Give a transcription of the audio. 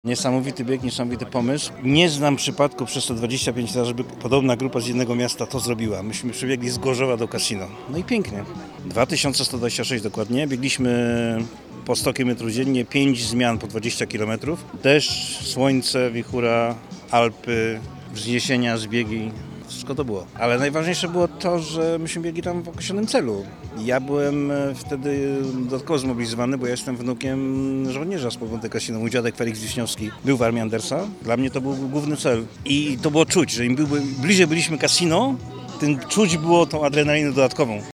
Niesamowity bieg, niesamowity pomysł. Nie znam przypadku przez te 25 lat, żeby podobna grupa z jednego miasta to zrobiła. Myśmy przebiegli z Gorzowa do Cassino. No i pięknie. 2126 dokładnie. Biegliśmy po 100 km dziennie, 5 zmian po 20 km. Deszcz, słońce, wichura, Alpy, wzniesienia, zbiegi. Wszystko to było. Ale najważniejsze było to, że myśmy biegli tam w określonym celu. Ja byłem wtedy dodatkowo zmobilizowany, bo ja jestem wnukiem żołnierza z Monte Cassino. Mój dziadek Felix Wiśniowski był w Armii Andersa. Dla mnie to był główny cel. I to było czuć, że im bliżej byliśmy Cassino, tym czuć było tą adrenalinę dodatkową.